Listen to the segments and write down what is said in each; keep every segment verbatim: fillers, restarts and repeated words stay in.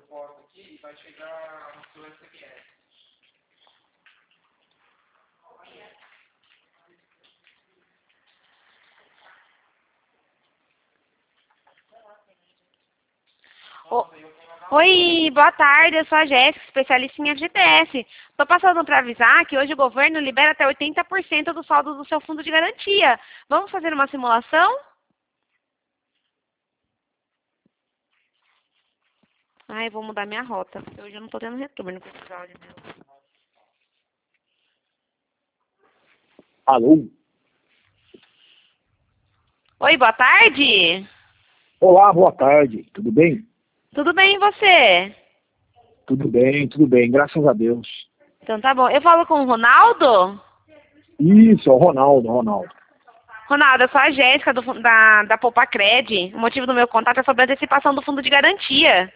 proposta aqui e vai chegar no seu S M S. O- Oi, boa tarde, eu sou a Jéssica, especialista em F G T S. Estou passando para avisar que hoje o governo libera até oitenta por cento do saldo do seu fundo de garantia. Vamos fazer uma simulação? Ai, vou mudar minha rota, porque hoje eu não estou tendo retorno com esse áudio meu. Alô? Oi, boa tarde. Olá, boa tarde. Tudo bem? Tudo bem e você? Tudo bem, tudo bem, graças a Deus. Então tá bom. Eu falo com o Ronaldo? Isso, é o Ronaldo, Ronaldo. Ronaldo, eu sou a Jéssica do, fun- da, da Poupa Cred. O motivo do meu contato é sobre a antecipação do fundo de garantia.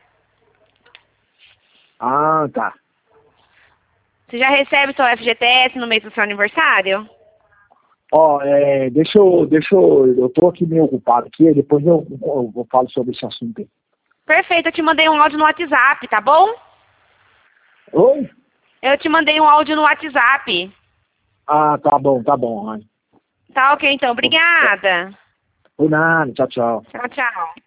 Ah, tá. Você já recebe seu F G T S no mês do seu aniversário? Ó, é, deixa eu, deixa eu, eu tô aqui meio ocupado aqui, depois eu, eu, eu falo sobre esse assunto aí. Perfeito, eu te mandei um áudio no WhatsApp, tá bom? Oi? Eu te mandei um áudio no WhatsApp. Ah, tá bom, tá bom. Ai. Tá ok, então. Obrigada. Por nada, tchau, tchau. Tchau, tchau.